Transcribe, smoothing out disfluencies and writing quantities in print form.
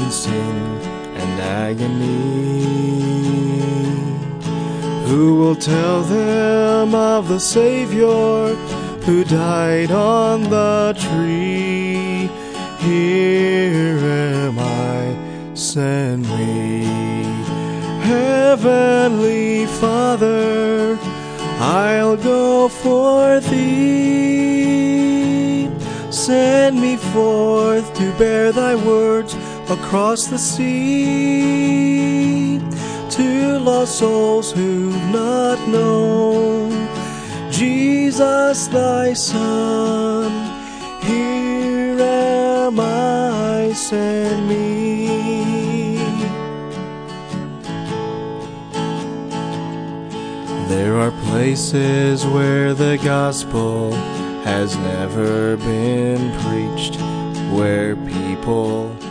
in sin and agony. Who will tell them of the Savior who died on the tree? Here am I, send me. Heavenly Father, I'll go for thee. Send me forth to bear thy words across the sea, to lost souls who've not known Jesus thy Son. Here am I, send me. There are places where the gospel has never been preached, where people